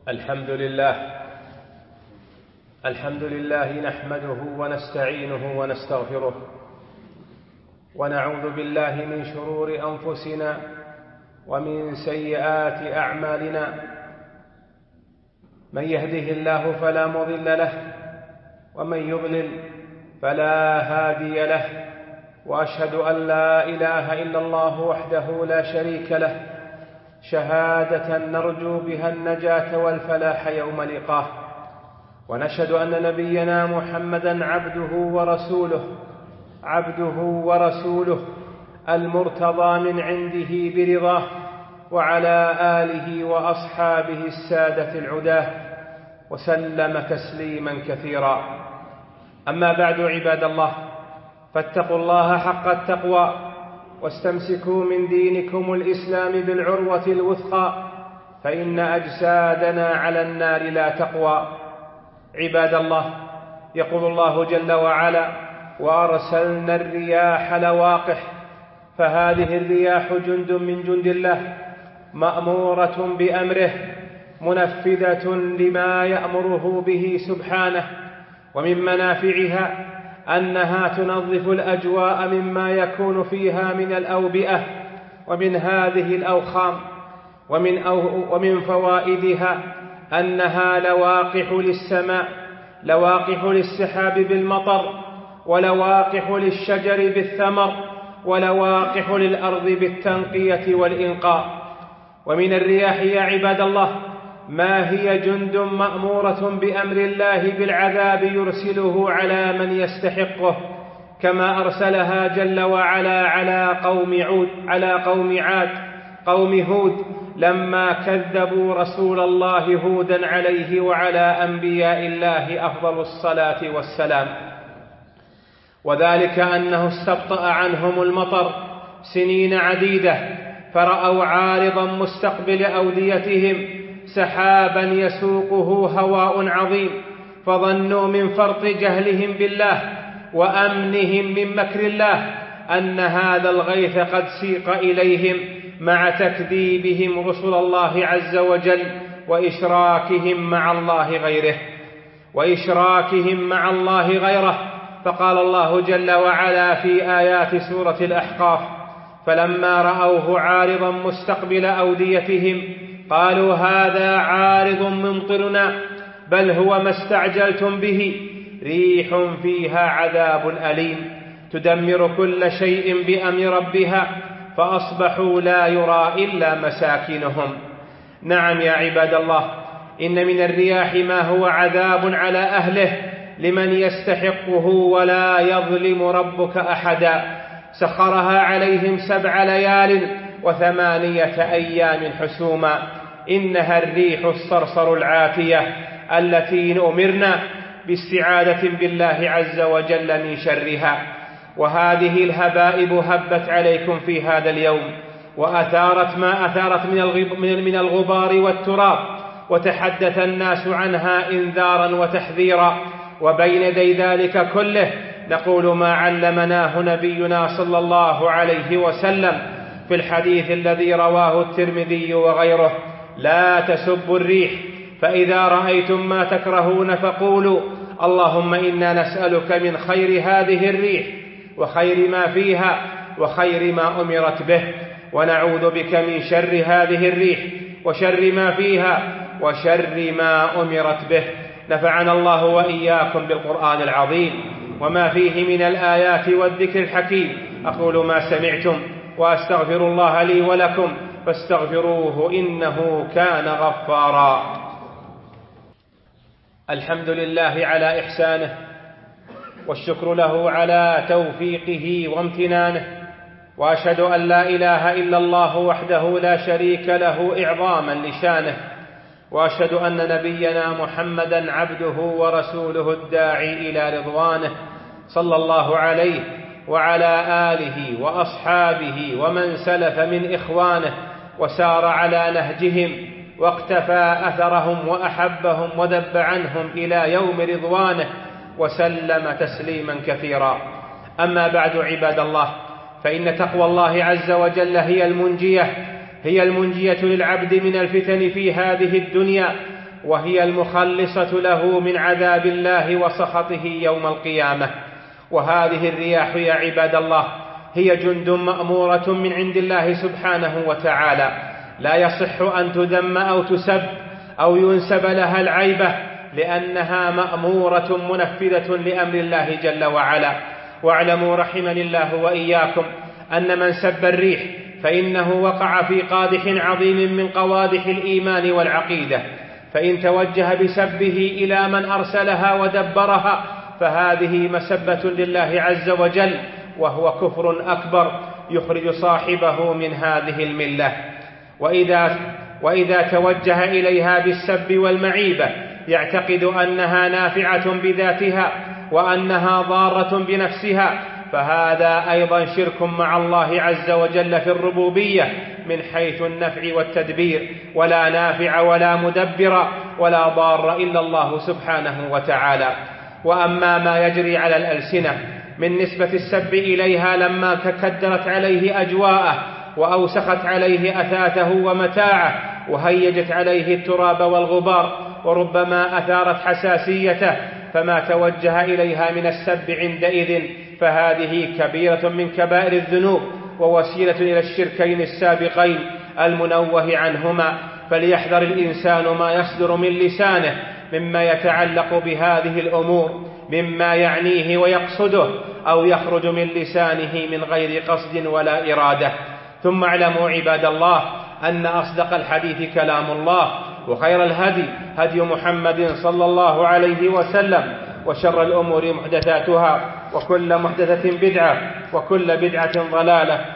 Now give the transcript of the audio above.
الحمد لله نحمده ونستعينه ونستغفره ونعوذ بالله من شرور أنفسنا ومن سيئات أعمالنا. من يهده الله فلا مضل له ومن يضلل فلا هادي له، وأشهد أن لا إله إلا الله وحده لا شريك له شهادة نرجو بها النجاة والفلاح يوم لقاه. ونشهد أن نبينا محمدا عبده ورسوله المرتضى من عنده برضاه، وعلى آله وأصحابه السادة العداه، وسلم تسليما كثيرا. أما بعد، عباد الله، فاتقوا الله حق التقوى واستمسكوا من دينكم الإسلام بالعروة الوثقى، فإن أجسادنا على النار لا تقوى. عباد الله، يقول الله جل وعلا: وأرسلنا الرياح لواقح. فهذه الرياح جند من جند الله، مأمورة بأمره، منفذة لما يأمره به سبحانه. ومن منافعها أنها تنظف الأجواء مما يكون فيها من الأوبئة ومن هذه الأوخام. ومن فوائدها أنها لواقح للسماء، لواقح للسحاب بالمطر، ولواقح للشجر بالثمر، ولواقح للأرض بالتنقية والإنقاء. ومن الرياح يا عباد الله ما هي جند مأمورة بأمر الله بالعذاب يرسله على من يستحقه، كما أرسلها جل وعلا على قوم عاد قوم هود لما كذبوا رسول الله هودا عليه وعلى أنبياء الله أفضل الصلاة والسلام. وذلك أنه استبطأ عنهم المطر سنين عديدة، فرأوا عارضا مستقبل أوديتهم سحابا يسوقه هواء عظيم، فظنوا من فرط جهلهم بالله وأمنهم من مكر الله أن هذا الغيث قد سيق إليهم، مع تكذيبهم رسل الله عز وجل وإشراكهم مع الله غيره. فقال الله جل وعلا في آيات سورة الأحقاف: فلما رأوه عارضا مستقبل أوديتهم قالوا هذا عارض ممطرنا بل هو ما استعجلتم به، ريح فيها عذاب أليم تدمر كل شيء بأمر ربها فأصبحوا لا يرى إلا مساكنهم. نعم يا عباد الله، إن من الرياح ما هو عذاب على أهله لمن يستحقه ولا يظلم ربك أحدا. سخرها عليهم 7 ليال و8 أيام حسوما. إنها الريح الصرصر العاتية التي أمرنا باستعاذة بالله عز وجل من شرها. وهذه الهبائب هبت عليكم في هذا اليوم، وأثارت ما أثارت من الغبار والتراب، وتحدث الناس عنها إنذارا وتحذيرا. وبين يدي ذلك كله نقول ما علمناه نبينا صلى الله عليه وسلم في الحديث الذي رواه الترمذي وغيره: لا تسبوا الريح، فإذا رأيتم ما تكرهون فقولوا اللهم إنا نسألك من خير هذه الريح وخير ما فيها وخير ما أمرت به، ونعوذ بك من شر هذه الريح وشر ما فيها وشر ما أمرت به. نفعنا الله وإياكم بالقرآن العظيم وما فيه من الآيات والذكر الحكيم. أقول ما سمعتم وأستغفر الله لي ولكم فاستغفروه إنه كان غفارا. الحمد لله على إحسانه، والشكر له على توفيقه وامتنانه، وأشهد أن لا إله إلا الله وحده لا شريك له إعظاما لشانه، وأشهد أن نبينا محمدا عبده ورسوله الداعي إلى رضوانه، صلى الله عليه وعلى آله وأصحابه ومن سلف من إخوانه وسار على نهجهم واقتفى أثرهم وأحبهم ودب عنهم إلى يوم رضوانه، وسلم تسليما كثيرا. أما بعد عباد الله، فإن تقوى الله عز وجل هي المنجية للعبد من الفتن في هذه الدنيا وهي المخلصة له من عذاب الله وسخطه يوم القيامة. وهذه الرياح يا عباد الله هي جند مأمورة من عند الله سبحانه وتعالى، لا يصح أن تذم أو تسب أو ينسب لها العيبة، لأنها مأمورة منفذة لأمر الله جل وعلا. واعلموا رحمني الله وإياكم أن من سب الريح فإنه وقع في قادح عظيم من قوادح الإيمان والعقيدة، فإن توجه بسبه إلى من أرسلها ودبرها فهذه مسبة لله عز وجل، وهو كفر أكبر يخرج صاحبه من هذه الملة. وإذا توجه إليها بالسب والمعيبة يعتقد أنها نافعة بذاتها وأنها ضارة بنفسها، فهذا أيضا شرك مع الله عز وجل في الربوبية من حيث النفع والتدبير، ولا نافع ولا مدبر ولا ضار إلا الله سبحانه وتعالى. وأما ما يجري على الألسنة من نسبة السب إليها لما تكدرت عليه أجواءه وأوسخت عليه أثاثه ومتاعه وهيجت عليه التراب والغبار وربما أثارت حساسيته، فما توجه إليها من السب عندئذ فهذه كبيرة من كبائر الذنوب ووسيلة إلى الشركين السابقين المنوه عنهما. فليحذر الإنسان ما يصدر من لسانه مما يتعلق بهذه الأمور مما يعنيه ويقصده أو يخرج من لسانه من غير قصد ولا إرادة. ثم اعلموا عباد الله أن أصدق الحديث كلام الله، وخير الهدي هدي محمد صلى الله عليه وسلم، وشر الأمور محدثاتها، وكل محدثة بدعة، وكل بدعة ضلالة،